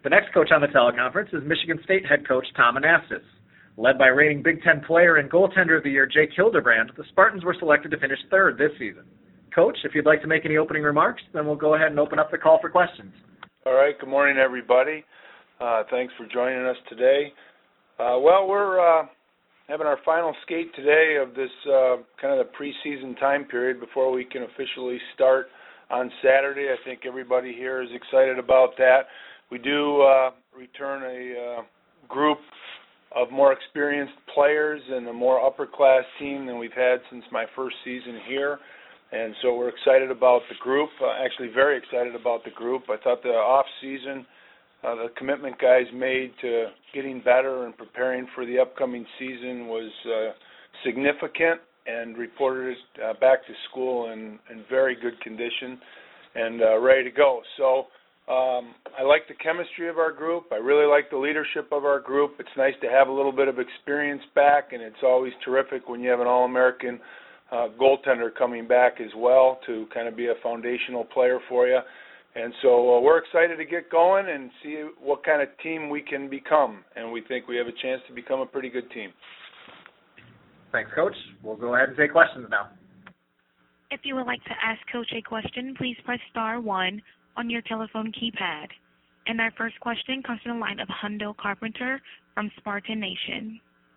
The next coach on the teleconference is Michigan State head coach Tom Anastas. Led by reigning Big Ten player and goaltender of the year Jake Hildebrand, the Spartans were selected to finish third this season. Coach, if you'd like to make any opening remarks, then we'll go ahead and open up the call for questions. All right, good morning, everybody. Thanks for joining us today. We're having our final skate today of this kind of the preseason time period before we can officially start on Saturday. I think everybody here is excited about that. We do return a group of more experienced players and a more upper-class team than we've had since my first season here. And so we're excited about the group, actually very excited about the group. I thought the off-season, the commitment guys made to getting better and preparing for the upcoming season was significant, and reported back to school in very good condition and ready to go. So I like the chemistry of our group. I really like the leadership of our group. It's nice to have a little bit of experience back, and it's always terrific when you have an All-American goaltender coming back as well to kind of be a foundational player for you. And so we're excited to get going and see what kind of team we can become, and we think we have a chance to become a pretty good team. Thanks, Coach. We'll go ahead and take questions now. If you would like to ask Coach a question, please press star 1 on your telephone keypad. And our first question comes from the line of Hundo Carpenter from Spartan Nation.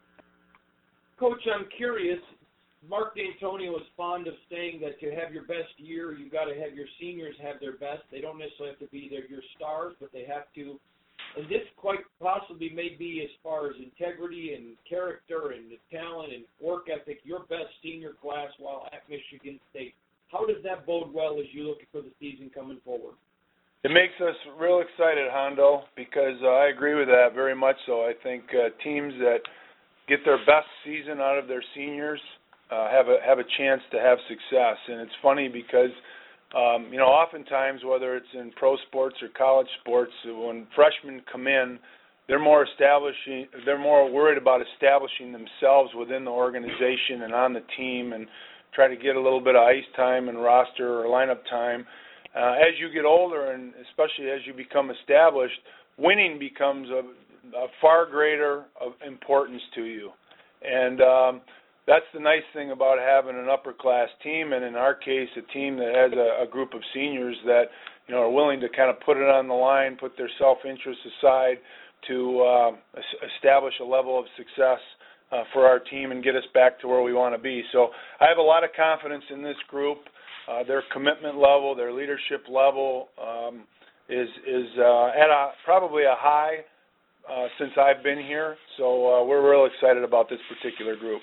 Coach, I'm curious. Mark D'Antonio is fond of saying that to have your best year, you've got to have your seniors have their best. They don't necessarily have to be your stars, but they have to. And this quite possibly may be, as far as integrity and character and the talent and work ethic, your best senior class while at Michigan State. How does that bode well as you look for the season coming forward? It makes us real excited, Hondo, because I agree with that very much so. I think teams that get their best season out of their seniors have a chance to have success. And it's funny because, oftentimes, whether it's in pro sports or college sports, when freshmen come in, they're more worried about establishing themselves within the organization and on the team and try to get a little bit of ice time and roster or lineup time. As you get older, and especially as you become established, winning becomes a far greater of importance to you. And that's the nice thing about having an upper-class team, and in our case, a team that has a group of seniors that are willing to kind of put it on the line, put their self-interest aside to establish a level of success for our team and get us back to where we want to be. So I have a lot of confidence in this group. Their commitment level, their leadership level is at probably a high since I've been here. So we're real excited about this particular group.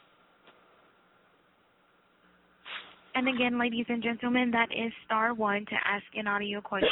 And again, ladies and gentlemen, that is star 1 to ask an audio question.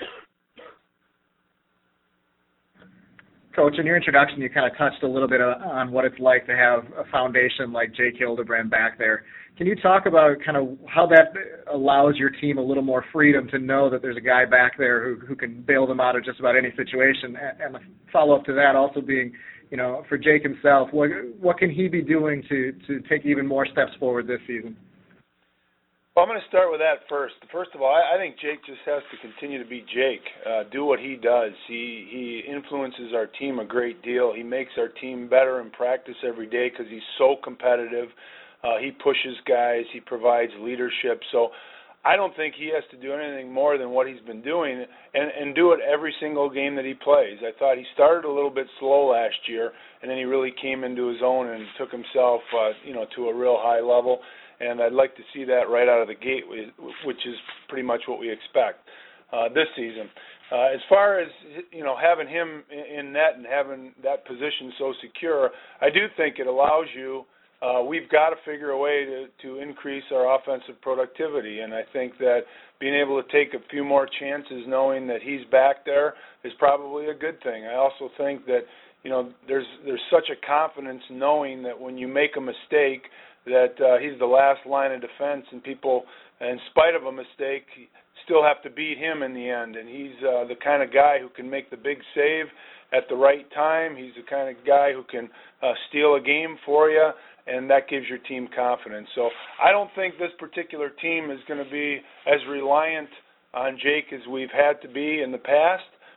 Coach, in your introduction, you kind of touched a little bit on what it's like to have a foundation like Jake Hildebrand back there. Can you talk about kind of how that allows your team a little more freedom to know that there's a guy back there who can bail them out of just about any situation? And the follow-up to that also being, for Jake himself, what can he be doing to take even more steps forward this season? Well, I'm going to start with that first. First of all, I think Jake just has to continue to be Jake, do what he does. He influences our team a great deal. He makes our team better in practice every day because he's so competitive. He pushes guys. He provides leadership. So I don't think he has to do anything more than what he's been doing and do it every single game that he plays. I thought he started a little bit slow last year, and then he really came into his own and took himself to a real high level. And I'd like to see that right out of the gate, which is pretty much what we expect this season. As far as having him in net and having that position so secure, I do think it allows you. We've got to figure a way to increase our offensive productivity, and I think that being able to take a few more chances, knowing that he's back there, is probably a good thing. I also think that there's such a confidence knowing that when you make a mistake, that he's the last line of defense, and people, in spite of a mistake, still have to beat him in the end. And he's the kind of guy who can make the big save at the right time. He's the kind of guy who can steal a game for you, and that gives your team confidence. So I don't think this particular team is going to be as reliant on Jake as we've had to be in the past,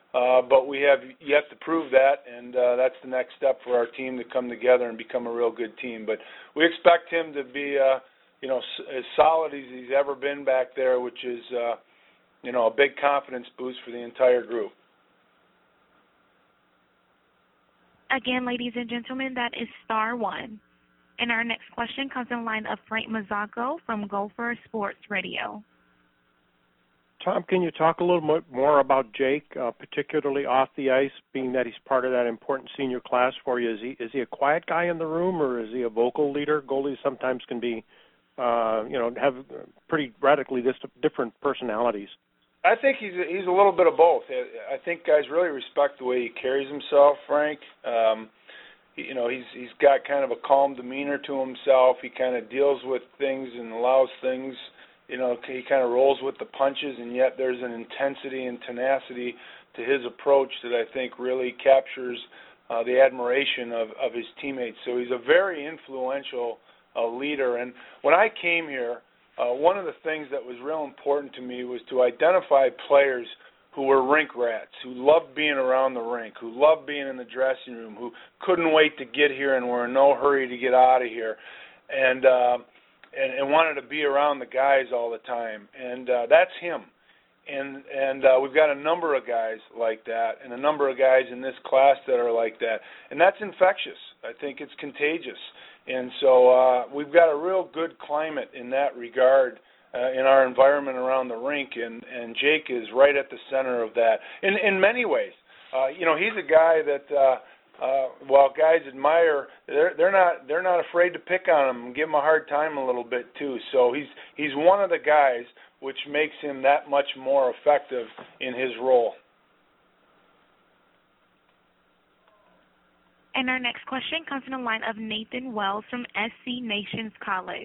but we have yet to prove that, and that's the next step for our team to come together and become a real good team. But we expect him to be, as solid as he's ever been back there, which is, a big confidence boost for the entire group. Again, ladies and gentlemen, that is star one. And our next question comes in the line of Frank Mazzocco from Gopher Sports Radio. Tom, can you talk a little bit more about Jake, particularly off the ice, being that he's part of that important senior class for you? Is he a quiet guy in the room, or is he a vocal leader? Goalies sometimes can be, have pretty radically different personalities. I think he's a little bit of both. I think guys really respect the way he carries himself, Frank. He's got kind of a calm demeanor to himself. He kind of deals with things and allows things. He kind of rolls with the punches, and yet there's an intensity and tenacity to his approach that I think really captures the admiration of his teammates. So he's a very influential leader. And when I came here, one of the things that was real important to me was to identify players who were rink rats, who loved being around the rink, who loved being in the dressing room, who couldn't wait to get here and were in no hurry to get out of here. And wanted to be around the guys all the time, and that's him. And we've got a number of guys like that, and a number of guys in this class that are like that, and that's infectious. I think it's contagious, and so we've got a real good climate in that regard in our environment around the rink, and Jake is right at the center of that. In many ways, he's a guy that. While guys admire, they're not afraid to pick on him and give him a hard time a little bit too. So he's one of the guys, which makes him that much more effective in his role. And our next question comes from the line of Nathan Wells from SC Nations College.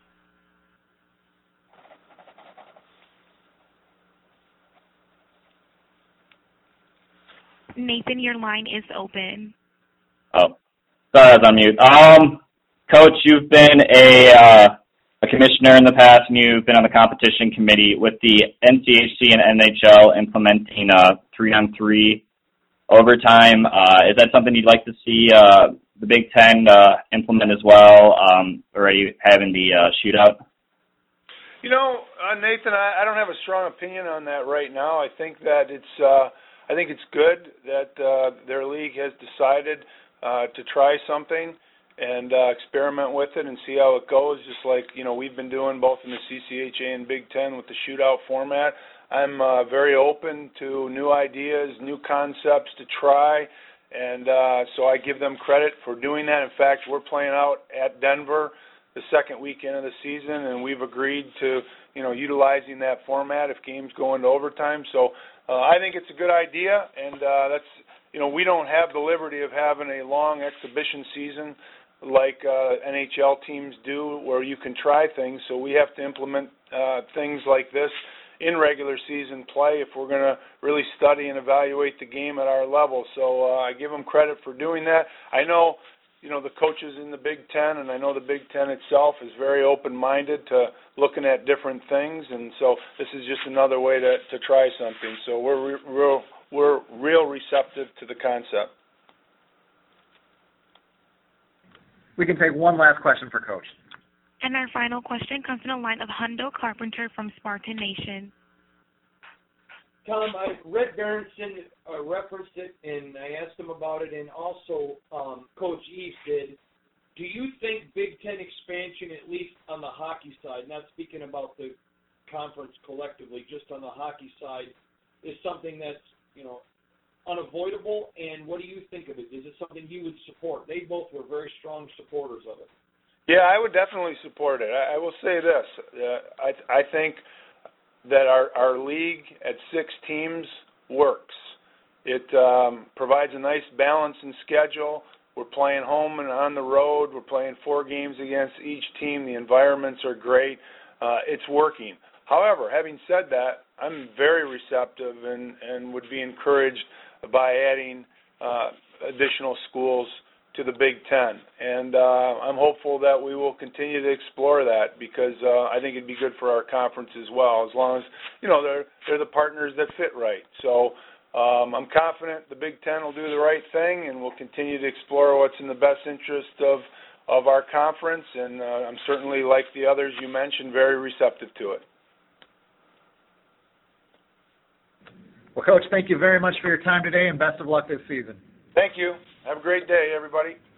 Nathan, your line is open. Oh, sorry, I was on mute. Coach, you've been a commissioner in the past, and you've been on the competition committee with the NCHC and NHL implementing 3-on-3 overtime. Is that something you'd like to see the Big Ten implement as well, already having the shootout? Nathan, I don't have a strong opinion on that right now. I think that it's good that their league has decided to try something and experiment with it and see how it goes, just like we've been doing both in the CCHA and Big Ten with the shootout format. I'm very open to new ideas, new concepts to try, and so I give them credit for doing that. In fact, we're playing out at Denver the second weekend of the season, and we've agreed to utilizing that format if games go into overtime. So I think it's a good idea, and that's we don't have the liberty of having a long exhibition season like NHL teams do, where you can try things. So we have to implement things like this in regular season play if we're going to really study and evaluate the game at our level. So I give them credit for doing that. I know the coaches in the Big Ten, and I know the Big Ten itself is very open-minded to looking at different things, and so this is just another way to try something. So we're real receptive to the concept. We can take one last question for Coach. And our final question comes from the line of Hundo Carpenter from Spartan Nation. Tom, Red Berenson referenced it, and I asked him about it, and also Coach East did. Do you think Big Ten expansion, at least on the hockey side, not speaking about the conference collectively, just on the hockey side, is something that's unavoidable? And what do you think of it? Is it something you would support? They both were very strong supporters of it. Yeah, I would definitely support it. I will say this: I think that our league at 6 teams works. It provides a nice balance in schedule. We're playing home and on the road. We're playing 4 games against each team. The environments are great. It's working. However, having said that, I'm very receptive and would be encouraged by adding additional schools to the Big Ten. And I'm hopeful that we will continue to explore that because I think it'd be good for our conference as well, as long as, they're the partners that fit right. So I'm confident the Big Ten will do the right thing, and we'll continue to explore what's in the best interest of our conference, and I'm certainly, like the others you mentioned, very receptive to it. Well, Coach, thank you very much for your time today, and best of luck this season. Thank you. Have a great day, everybody.